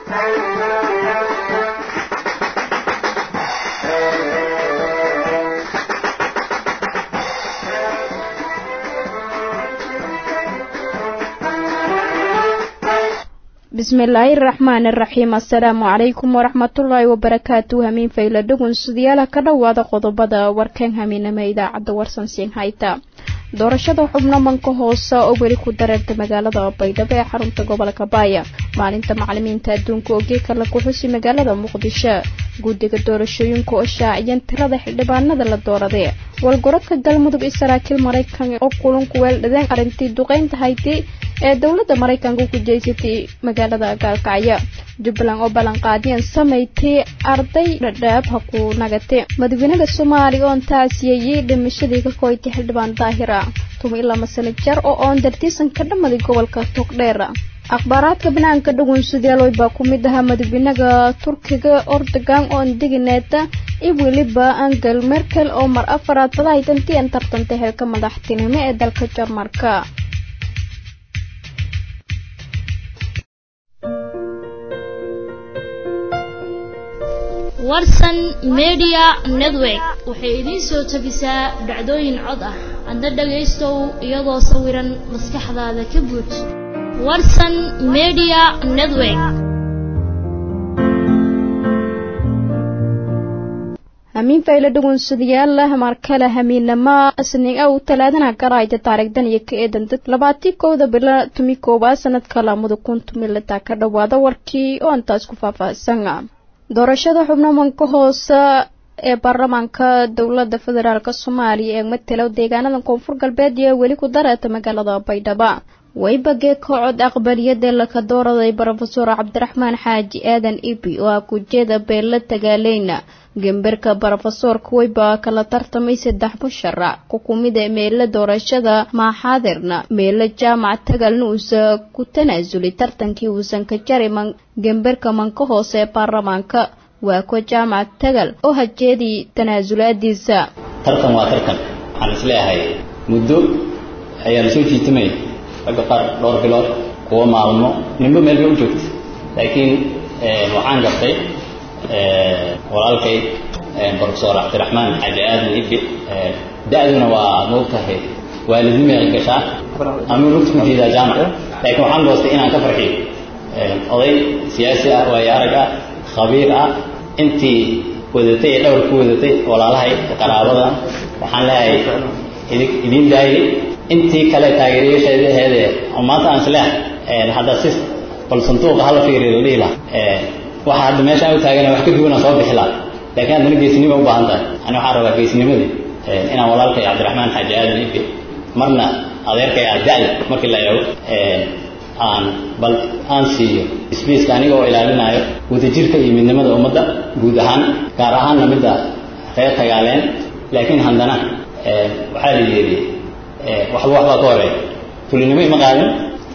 بسم الله الرحمن الرحيم السلام عليكم ورحمة الله وبركاته همين فايلة دوغن سديالة كدوادة قضبادة وركين همين ميدا عد ورسان سين هايتا doorashada xubno manka hoose oo weli ku dareertay magaalada Baydhabo ee xarunta gobolka Baaya maalinta macallimiinta adduunka oo geeka la ku xusay magaalada Muqdisho guddiga doorashooyinka oo shaaciyeen tirada xildhibaanada la dooraday walgorodka galmudug Israa'iil Mareykan oo kulanku weeldadeen arintii duqeynta Hayti ee dawladda Mareykanka ku jeysatay magaalada Gaalkacyo Jubbaland oo balan qaadiyeen sameeyay arday dhadhaab ha ku nagatay madaxweynaha Soomaaliya oo taasiyay dhimashadii ka kooytay xildhibaan daahira tuma ilaa mas'ala jar oo aan dartiisan ka dhamaday gobolka Togdheer akhbaaraadka banaanka dhugun sidii baa ku mid ah madaxweynaha Turkiga Erdogan oo digineeta weliba Angela Merkel oo mar afraad fadhaytantii tartantay xilka madaxtinimo ee dalka Jarmalka warsan media network waxay idin soo tabisaa dhacdooyin cod ah anda dhageystow iyadoo sawiran maskaxdaada ka buux warsan media network همين فايلة دوغن سديال الله ماركالة همينما سنين أو تلادنا قرايدة تاريخدان يكيدن لباتي كودا بلا تمي كوبا سند كلامو كنتم اللي تاكرد وادا وركي وانتاسكو فافا سنغا doorashada xubno manka hoose ee baarlamaanka dawladda federaalka Soomaaliya ee matalo deegaanada koonfur galbeed iyo weli ku dareertay magaalada Baydhabo way bagee kooxda aqbaliyada la ka dooraday Professor Cabdiraxmaan Xaaji Aadan Ibi oo ku jeeda beela tagaaleena gemberka professorku way baa kala tartamay 3 musharax ku kumida meela doorashada ma xaadirna meela jaamacad tagalna uu ku tanaasulay tartankii uu san ka jaray gemberka manka hoose baarlamaanka waa ko jaamacad tagal oo hajeedii tanaasulaadiisa tartan waa tartan waxaan isleeyahay muddo ayaa la soo jiitamay laga qaar dhowr bilood kuwa maalmo nimba meel u joogtay laakiin waxaan gartay walaalkay Professor Cabdiraxmaan Xaaji Aadan Ibi daaduna waa moogtahay waalidnimo ay gashaa ama lugtu ku jeeda jaamacad laakiin waxaan doostay inaan ka farxiyo oday siyaasi ah oo arag ah khabiir ah intii wadatay dhowr ku wadatay walaalahay qaraabada waxaan leeyahay idin daayay intii kale taageerayaasheeda oo maanta aan isleeyahay hadda sis bal sanduuq hal fiiriyo leela waxa hadda meesha ay taagan wax ka duwan soo bixila laakiin hadda geesnimo u baahan tahay ana waxaan rabaa geesnimadii inaan walaalkay Cabdiraxmaan Xaaji Aadan Ibi marna adeerkay aadaal markii la yaabo aan bal aan siiyo space aniga oo ilaalinayo wadajirka iyo midnimada ummadda guud ahaan gaar ahaan midda reer tagaaleen laakiin handana waxa la yiri waxba ka horeey tulinimo ma qaadan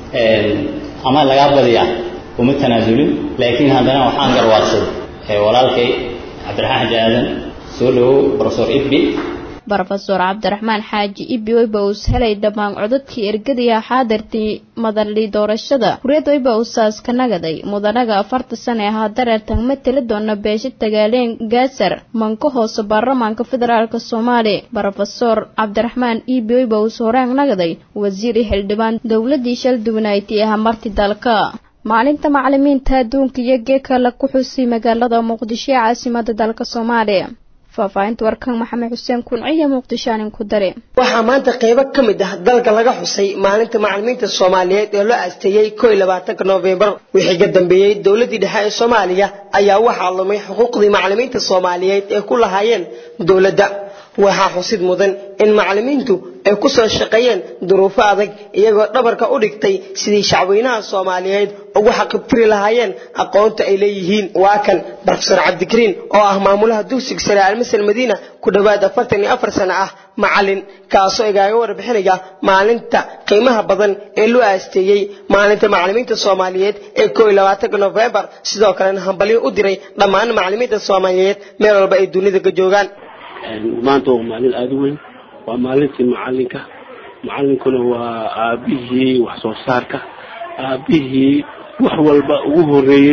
ama laga badiyaa uma tanaasulin laakiin handana waxaan garwaaqsaday walaalkay Cabdiraxmaan Xaaji Aadan soo dhaw Professor Ibi Professor Cabdiraxmaan Xaaji Ibi way baa helay dhamaan codadkii ergadiya xaadirtii madalli doorashada kureed way baa usaas ka nagaday mudanaga 40 sano ah dareertan matala doona beesha tagaaleen gaasar manka hoose baarlamaanka federaalka Soomaaliya Professor Cabdiraxmaan Ibi way baa sooraan nagaday wasiir xildhibaan dawladii shal duwanayti ah marti dalka maalinta macallimiinta adduunka iyo geeka la ku xusay magaalada Muqdisho ee caasimadda dalka Soomaaliya faafaynta warkan Maxamed Xuseen Kunciye Muqdisho ku dare waxa maanta qayb ka mid ah dalka laga xusay maalinta macallimiinta Soomaaliyeed ee loo aasteeyay 21 November wixii ka dambeeyay dawladda dhexe ee Soomaaliya ayaa waxa lumay xuquuqdii macallimiinta Soomaaliyeed ee ku lahaayeen dawladda waxa xusid mudan in macallimiintu ay ku soo shaqeeyeen duruufo adag iyagoo dhabarka u dhigtay sidii shacabweynaha Soomaaliyeed ugu xaqibtiri lahaayeen aqoonta ay leeyihiin waa kan Professor Cabdikariin oo ah maamulaha dugsiga sare Al-Masal Madiina ku dhawaad 44 sano ah macallin kaasoo igaaga warbixinaya maalinta qiimaha badan ee loo aasteeyay maalinta macallimiinta Soomaaliyeed ee 21 November sidoo kale hambalyo u diray dhammaan macallimiinta Soomaaliyeed meel walba ay dunida ka joogaan maanta waa maalin aad u weyn waa maalintii macallinkuna waa aabihii wax soo saarka aabihii wax walba ugu horeeyay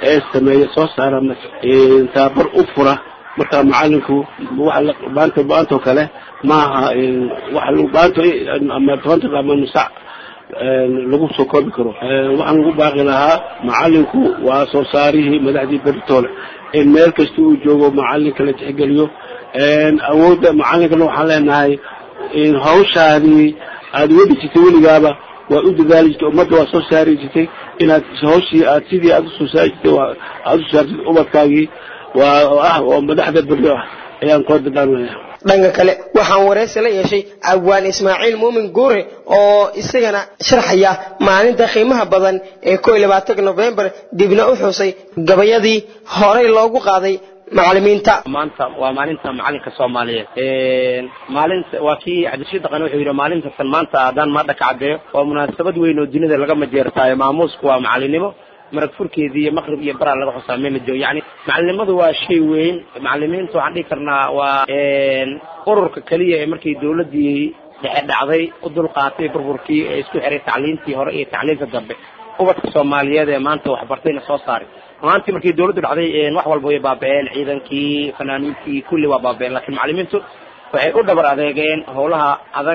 sameeya soo saara tababar u fura marka macalinku waxa baanto kale maaha waxa baanto ama toonta ama nusac lagu soo koobi karo waxaan ugu baaqi lahaa macalinku waa soo saarihii madaxdii beritoole in meel kasta uu joogo macalinka la tixgeliyo awoodda macalinkana waxaan leenahay in hawshaadii aad wadi jirtay weligaaba waa u dadaali jirtay ummadda waa soo saari jirtay inaad hawshii aad sidii aad usoo saari jirtay aad u saartid ubadkaagii waa madaxda berri ah ayaan koo dadaalnaya dhanka kale waxaan wareysi la yeeshay abwaan Ismaaciil Muumin Guure oo isagana sharxaya maalinta qiimaha badan ee 21 November dibna u xusay gabayadii horey loogu qaaday macallimiinta maanta waa maalinta macalinka Soomaaliyeed maalinta waa kii Cabdishiid Dhaqan wuxuu yiri maalinta tan maanta aadaan ma dhacday oo munaasabad weyn oo dunida laga majeertay maamuusku waa macalinimo marag furkeedii maqrib iyo baraa laga xusaamay majo yani macalimadu waa shay weyn macallimiintu waxaan dhigi karnaa waa ururka kaliya ee markii dawladii dhacday u dul qaatay burburkii ee isku xiray tacliintii hore iyo tacliinta dambe ubadka Soomaaliyeed ee maanta wax bartayna soo saaray maanta markii dawladdu dhacday wax walba way baabeen ciidankii fanaaniintii kulli waa baabeen laakiin macallimiintu waxay u dhabar adeegeen howlaha adag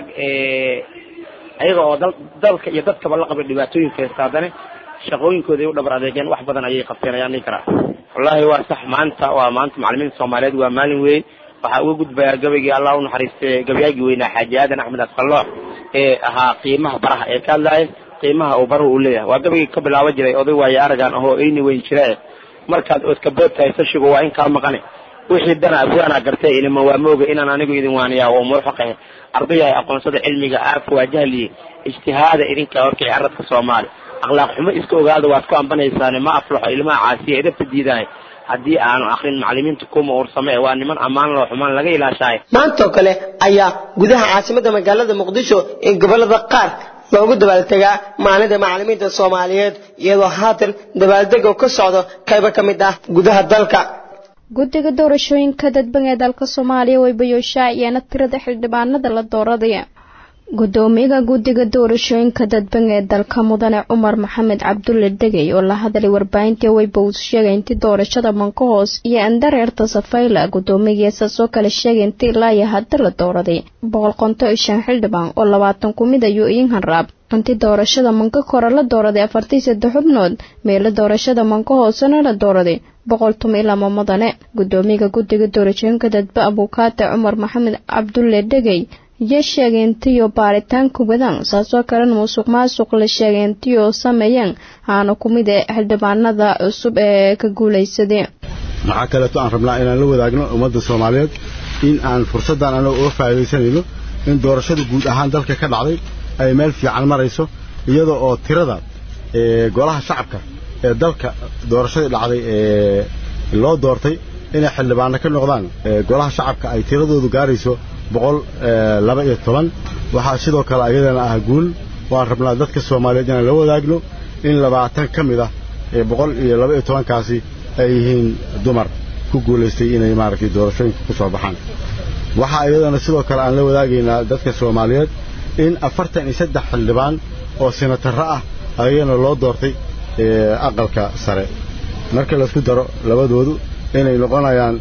ayaga oo dalka iyo dadka la qabay dhibaatooyinka saadane shaqooyinkooda ay u dhabar adeegeen wax badan ayay qabteen ayaan karaa wallahi waa sax maanta waa maanta macallimiinta Soomaaliyeed waa maalin weyn waxa uu gudbaa gabayga Allah u naxariistay gabayagi weynaa Xaaji Aadan Axmed Asqallo ee ahaa qiimaha baraha ee ka hadlay qiimaha uu baruhu u leeyahay waa gabayga ka bilaabo jiray oday waaya aragan oo ayni weyn jiray markaad iska boodtay sashigu waa in ka maqane wixii dana abwaana gartay ilmo waa mooga inaan anigu idin waaniyaa oo murxaqay ardayay aqoonsada cilmiga aaf waajahli ijtihaada idinka horkay aradka Soomaali akhlaaq xumo iska ogaado waad ku ambanaysaa ma aflaxo ilmaha caasiye edabta diiday haddii aanu akhrin macallimiintu kuma ursamay waa niman amaan loo xumaan laga ilaashay maanta kale ayaa gudaha caasimadda magaalada Muqdisho ee gobolada qaar loogu dabaaltagaa maalinta macallimiinta Soomaaliyeed iyadoo haatan dabaaldego ka socdo qaybo ka mid ah gudaha dalka guddiga doorashooyinka dadban ee dalka Soomaaliya way bayooshaayeen tirada xildhibaanada la dooraday gudoomiyaha guddiga doorashooyinka dadban ee dalka mudane Umar Maxamed Cabdulle Degay oo la hadlay warbaahinta way bowd sheegay intii doorashada Mankoos iyo Andareerta Safayla gudoomiyaha soo kala sheegay intii ilaa iyo hadda la dooraday 155 xildhibaan oo 20 kumid ayuu in raab intii doorashada Manka kore la dooraday 43 xubnood meel doorashada Mankoosna la dooraday 112 mudane gudoomiyaha guddiga doorashooyinka dadba Abukaata Umar Maxamed Cabdulle Degay sheegay intii baaritaan ku wadan saasoo kale musuqmaasuq la sheegay intii sameeyeen aanu kumid xildhibaanada cusub ee ka guuleysaday waxa kale oo aan rabnaa inaan la wadaagno ummadda Soomaaliyeed in aan fursadan aan uga faa'iideysanayno in doorashada guud ahaan dalka ka dhacday ay meel fiican marayso iyadoo oo tirada golaha shacabka ee dalka doorashada dhacday loo doortay inay xildhibaano ka noqdaan golaha shacabka ay tiradoodu gaarayso 112 waxa sidoo kale ayadana ah guul waan rabnaa dadka Soomaaliyeed inaan la wadaagno in 20 kamid ah 112 kaasi ay yihiin dumar ku guuleystay inay maaragtay doorashooyinka ku soo baxaan waxa ayadana sidoo kale aan la wadaagaynaa dadka Soomaaliyeed in 43 xildhibaan oo senator ah ayana loo doortay aqalka sare marka la isku daro labadoodu inay noqonayaan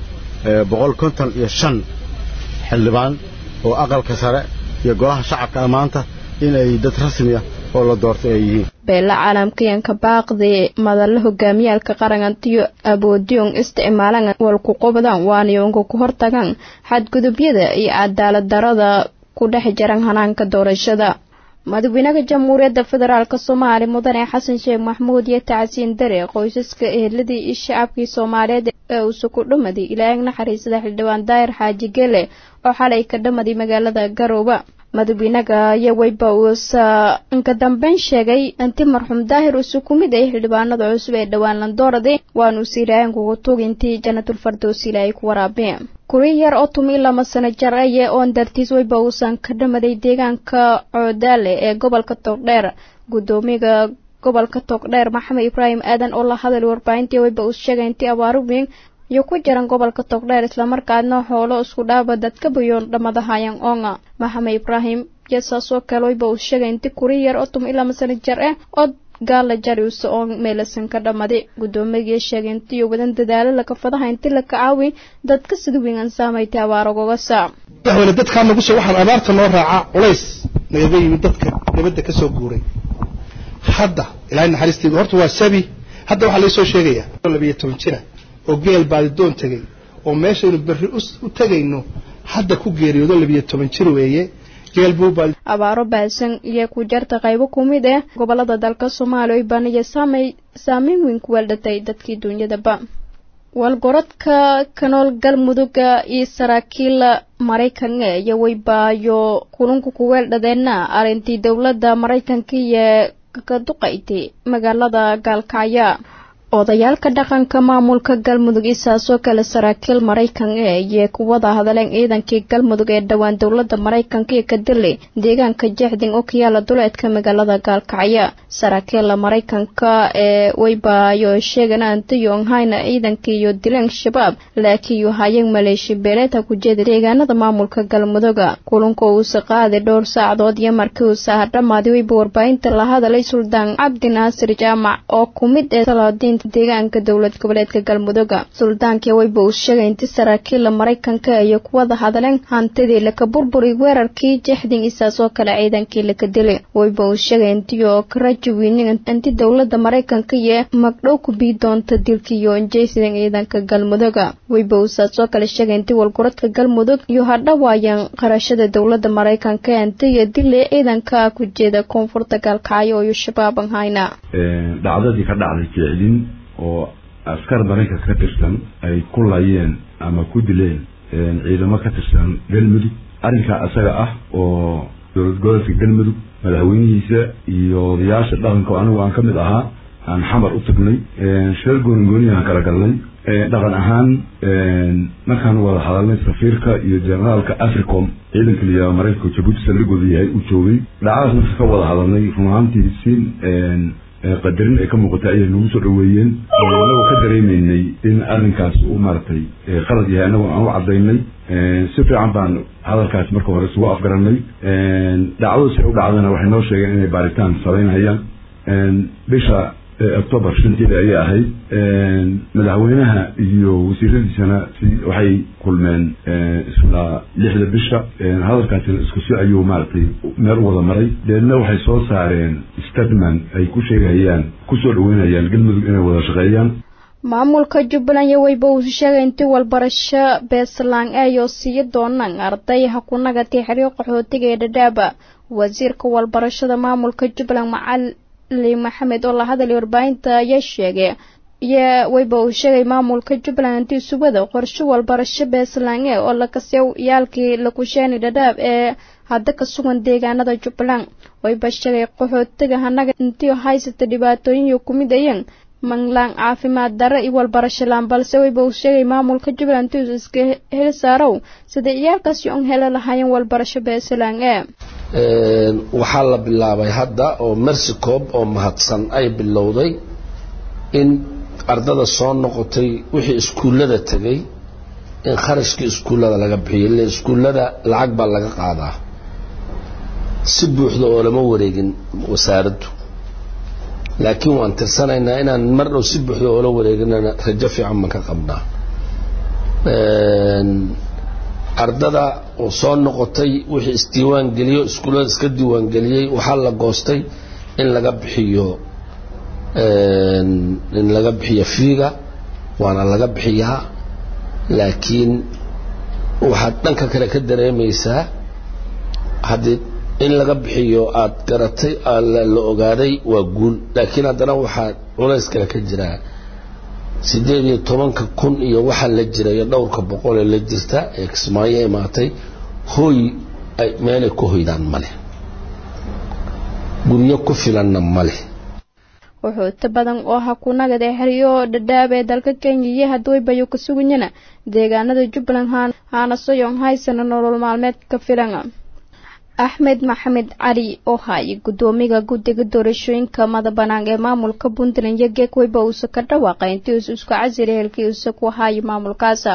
155 xildhibaan oo aqalka sare iyo golaha shacabka maanta inay dad rasmi ah oo la doortay ay yihiin beela caalamka baaqday madal hogaamiyalka qaranka aboodiyon isticmaalan wal ku qobdaan waaniyonka ku hortagan xadgudubyada iyo cadaalad darada ku dhex jiran hanaanka doorashada madaxweynaha jamhuuriyadda federaalka Soomaaliya mudane Xasan Sheekh Maxamuud iyo tacsiin dare qoysaska eheladii iyo shacabkii Soomaaliyeed ee uu ku dhumaday Ilaahay naxariisada xildhibaan Daahir Xaaji Gele oo xalay ka dhumaday magaalada Garowe madaxweynaha ayaa wayba inka dambeyn sheegay intii marxuum Daahir uu ku mid yahay xildhibaanada cusub ee dhawaan la dooraday waanu siiraan kugu togintii Jannatul Firdaws Ilaahay ku waraabeen kuriyar oo 12 sano jar ah oo dartiis wayba ka dhumaday deegaanka Coodaale ee gobolka Togdheer gudoomiyaha gobolka Togdheer Maxamed Ibrahim Aadan oo la hadlay warbaahintii wayba sheegay intii abaar weyn iyo ku jiran gobolka Togdheer isla markaana xoolo isku dhaaba dadka bayoon dhamadahayan oonga Maxamed Ibrahim yasaasoo kale wayba uu sheegay inti kuriyar oo tum ilaa masana jar ah oo gaala jarius oo meelasan ka dhamaday gudoomiyaha sheegay intii wadan dadaalo la ka fadaha intii la ka caawin dadka sida weyn saameeyay abaarooga saa wala dadka nagu soo waxaan abaarta noo raaca culays naga yimid dadka dibadda ka soo guuray hadda ilaahay naxariistiisa horta waa sabi hadda waxa la soo sheegaya 12 jira oo geel baad doon tagay oo meeshaynu berri u tagayno hadda ku geeriyoodo 12 jir weeye geel buu baad abaaro baasan iyo ku jarta qaybo kumid ah gobolada dalka Soomaaliya baniya saameyn weyn ku waldatay dadkii dunyadaba walgoradka kanool galmuduga iyo saraakiil Mareykanka iyo waybaayo kulunku ku weeldhadeena arintii dawladda Mareykanka iyo ka duqayti magaalada Gaalkacyo odayaalka dhaqanka maamulka galmudug isaasoo kale saraakiil Mareykanka iyo kuwada hadaleen ciidankii galmudug ee dhawaan dawladda Mareykanka ka dilay deegaanka Jeexdin oo ka yaala duleedka magaalada Gaalkacyo saraakiil Mareykanka ee waybaayo sheeganaan tayoon hayna ciidankii iyo dileen shabaab laakiin hayeen maleeshi beeleta ku jeeda deegaanada maamulka galmudug kulanka uu saqaaday dhowr saacadood iyo markii uu saadhamaaday wayba warbaahinta la hadalay Suldaan Cabdi Naasir Jaamac oo kumid ee salaadiin deegaanka dawlad goboleedka galmudug suldaanka wayba uu sheegay intii saraakiil Mareykanka iyo kuwada hadaleen hantidii la ka burburi weerarkii Jeexdin isaasoo kale ciidankii la ka dilay wayba uu sheegay intii oo karajweynin intii dawladda Mareykanka iyo magdhow ku bii doonta dilkii iyo injeysiga ciidanka galmudug wayba uu isaasoo kale sheegay intii walgoradka galmudug iyo hadhawaayeen qarashada dawladda Mareykanka intii dilay ciidanka ku jeeda koonfurta Gaalkacyo iyo shabaab hayna dhacdadii ka dhacday Jeexdin oo askar Mareykanka ka tirsan ay ku laayeen ama ku dileen ciidamo ka tirsan galmudug arrinka asaga ah oo dowlad gobolka galmudug madaxweynihiisa iyo odayaasha dhaqanka anigu aan ka mid ahaa aan xamar u tagnay shir gooni aan kala galnay dhaqan ahaan markaan wada hadalnay safiirka iyo generaalka Africom ciidanka liya Mareykanka Djibouti saldhigooda yahay u joogay dhacdaas markaan ka wada hadalnay runaantii siin qadarin ay ka muuqata ay nagu soo dhaweeyeen oo ka dareemeynay in arrinkaas uu maartay qalad yahay anagu aan u cadaynay si fiican baan hadalkaas marka hore soo afgaranay dhacdo si u dhacdana waxay noo sheegeen inay baaritaan sameynayaan bisha October 5 ay ahayd madaxweynaha iyo wasiiradiisana waxay kulmeen isla 6 bisha hadalkaas isku si ayuu maartay meel wada maray deedna waxay soo saareen statement ay ku sheegayaan ku soo dhaweynayaan galmudug inay wada shaqeeyaan maamulka Jubbaland wayba uu sheegay intii walbarasho beeslaan ay sii doonaan arday ha ku nagatay xiriir qaxootiga ee Dhadhaaba wasiirka walbarashada maamulka Jubbaland Macalin Maxamed oo la hadlay warbaahinta ayaa sheegay wayba uu sheegay maamulka Jubbaland intii subada qorshe walbarasho beeslaan oo la kasoo yaalkii la ku sheegay Dhadhaab ee hadda ka sugan deegaanada Jubbaland wayba sheegay qaxootiga hanaga intii haysata dhibaatooyin iyo kumidayeen manglaan caafimaad darro iyo walbarasho laan balse wayba uu sheegay maamulka Jubbaland inuu iska hel saaro sida iyaalkaasi oo hela lahaayeen walbarasho beeslaan waxaa la bilaabay hadda oo Mersicoob oo mahadsan ay bilowday in ardada soo noqotay wixii iskuulada tagay in kharashkii iskuulada laga bixiyo iskuulada lacag baa laga qaadaa si buuxda oo lama wareegin wasaaraddu laakiin waan tirsanaynaa inaan marno si buuxda oo la wareegnana rajo fiican ma ka qabnaa ardada oo soo noqotay wixii isdiiwaan geliyo iskuulada iska diiwaan geliyay waxa la goostay in laga bixiyo fiiga waana laga bixiyaa laakiin waxa dhanka kale ka dareemaysaa hadii in laga bixiyo aad garatay la ogaaday waa guul laakiin haddana waxa culays kale ka jira 18,000 iyo waxa la jiray dhowrka boqol ee la jirta ee Kismaayo imaatay hooy ay meel ku hoydaan male guryo ku filanna male wuxuu ta badan oo ha ku nagade xiriyo Dhadhaab ee dalka Kenya iyo hadway bayo ka suganyana deegaanada Jubbaland haana soo yoon haysan nolol maalmeed ka filan Ahmed Maxamed Ali oo hay gudoomiga guddiga doorashooyinka madabanaan ee maamulka Puntland iyo Geekwayba uu ka dhawaaqay intii uu isku casirey halkii uu ku hayo maamulkaas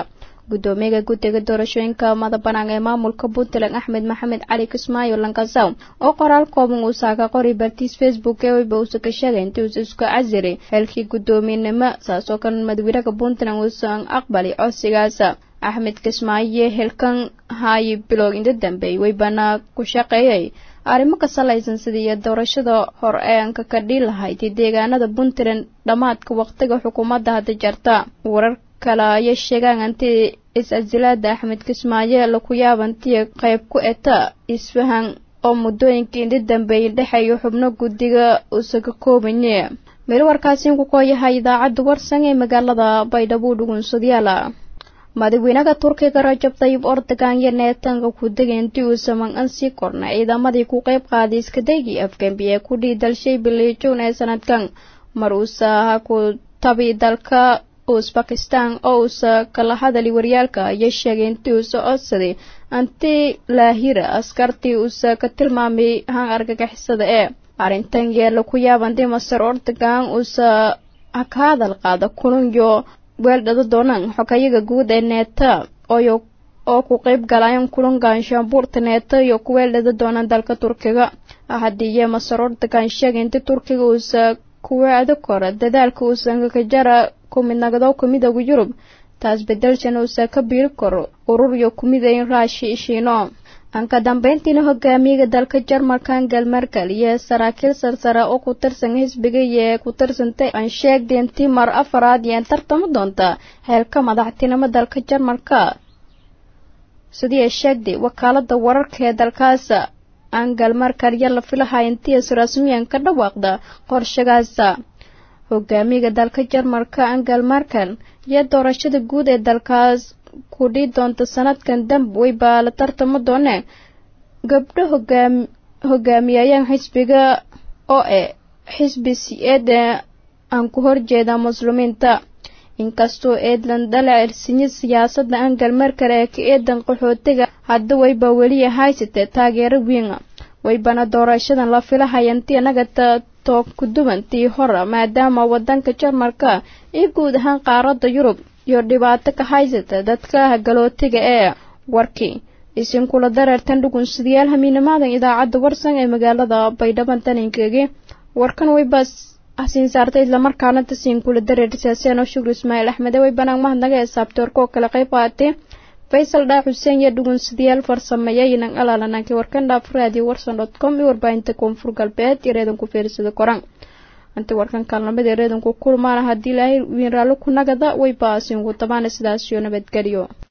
gudoomiyaha guddiga doorashooyinka madabanaan ee maamulka Puntland Axmed Maxamed Cali Kismaayo Lankasaw oo qoraal kooban uu saaga qoray bartiis Facebook ee uu ka sheegay intii uu isku casiri halkii gudoominimo saasoo kan madaxweynaha Puntland uu soo aqbalay codsigaas Axmed Kismaayo halkan hay bilowg inta dambe way bana ku shaqeeyay arrimo ka salaysan sidii doorashada hor ee ka dhilahayd deegaanada Puntland dhamaadka waqtiga xukuumadda hadda jarta warar kala ay sheegaan intii is-azilaada Axmed Kismaayo la ku yaabantii qayb ku eta isfahan oo muddooyinkii inta dambe dhaxayo xubno guddiga uu ka koobanyahay meel warkaasi ku kooyahay idaacadda warsan ee magaalada Baydhabo dhugunsadayaala madaxweynaha Turkiga Rajab Tayyip Erdogan iyo neetanka ku degeentay uu saman ansi kornay ciidamadii ku qayb qaaday iska daygi Afgambiye ku dhiidalshay bilijoon ee sanadkan mar uu saaha ku tabi dalka Uzbekistan oo kala hadalay waryaalka ay sheegeen intii uu soo codsaday anti laahira askartii uu ka tilmaamay han argagixisada ee arintan yeelo ku yaabantay Masar Erdogan uu ka hadal qaada kulunyo weeldada doonaan xogayaga guud ee neeta oo ku qayb galayaan kulan gaashaanbuurta neeta iyo ku weeldada doonaan dalka Turkiga hadii Masar Erdogan sheegay intii Turkiga uu ku wacdo kor dadaalka uu ka jara kumidnagado midowga Yurub taas bedelsan uu ka biir karo urur iyo kumidayn Raashi Shiino anka dambeyntiina hogaamiyaha dalka Jarmalka Angela Merkel iyo saraakiil sarsare oo ku tirsan xisbiga ee ku tirsantay aan sheegdeentay mar afraad iyo tartamo doonta heerka madaxtinimada dalka Jarmalka sidii ay sheegday wakaalada wararka ee dalkaas Angela Merkel la filahay intii si rasmiyan ka dhawaaqda qorshagaas hogaamiyaha dalka Jarmalka Angela Merkel iyo doorashada guud ee dalkaas ku doonta sanadkan dambe way baa la tartamo doonaan gabdho hogaamiyayaan xisbiga oo xisbi siyaada aan ku horjeeda muslimiinta inkastoo eedlan dalacsiin siyaasadda Angela Merkel ee ka eedan qaxootiga hadda way baa wali haysatay taageero weyn way bana doorashadan la filahay intii naga toog ku duwantii hore maadaama wadanka Jarmalka ee guud ahaan qaaradda Yurub iyo dhibaato ka haysata dadka galootiga ee warkii isin kula dareertan dhugunsadayaal hamiinimaadan idaacadda warsan ee magaalada Baydhabo taninkeega warkan way bas asin saartay isla markaana tasin kula dareertisaaseen oo Shukri Ismaaciil Axmed way banaan mahadnaga xisaabtoorka kala qayb qaatay Faisal Daa Xuseen iyo dhugunsadayaal farsameeyeen alaalanka warkan dhaafraadi warsan.com iyo warbaahinta koonfur galbeed ireedan ku fiirsada koran anta warkan kalnamada ireedan ku kulmaan hadii Ilaahay wiin raalo ku nagada way baasin ugu tabaan sidaas iyo nabadgeliyo